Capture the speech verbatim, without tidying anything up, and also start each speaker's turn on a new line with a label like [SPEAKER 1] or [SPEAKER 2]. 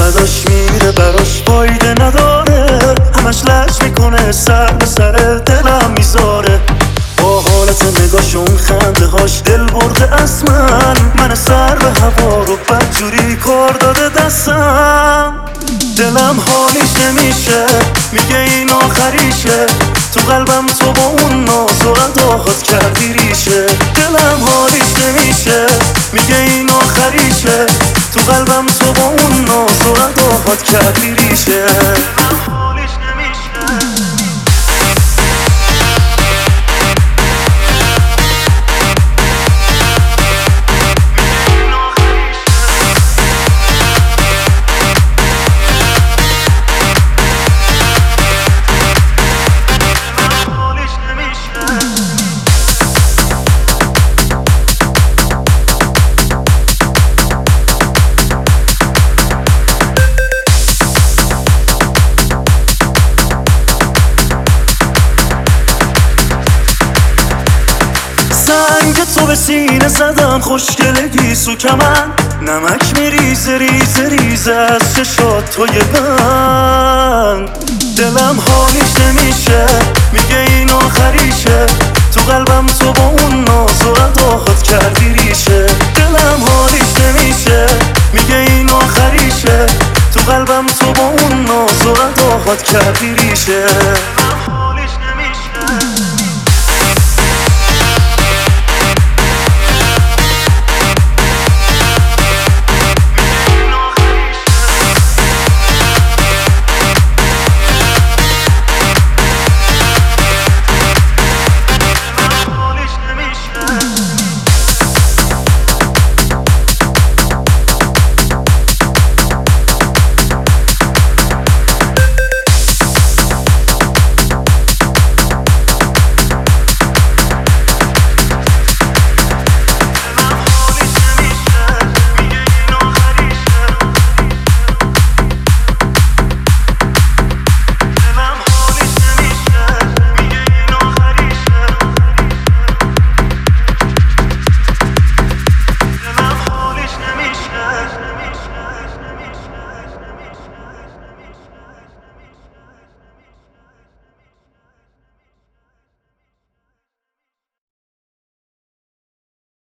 [SPEAKER 1] بعداش میره براش فایده نداره، همش لج میکنه سر به سر دلم میذاره. با حالت نگاش اون خنده هاش دل برده از من، من سر به هوا رو بدجوری کار داده دستم. دلم حالیش نمیشه، میگه این آخریشه، تو قلبم تو با اون ناز و اداهات کردی ریشه. دلم حالیش نمیشه، میگه این آخریشه، تو قلبم تو با اون ناز و اداهات کردی ریشه. دلم حالیش نمیشه. سنگ تو به سینه زدم خوشگلگی سو کمن، نمک میریزه ریزه ریزه از چشات توی من. دلم حالیش نمیشه، میگه این آخریشه، تو قلبم تو با اون ناز و اداهات کردی ریشه. دلم حالیش نمیشه، میگه این آخریشه، تو قلبم تو با اون ناز و اداهات کردی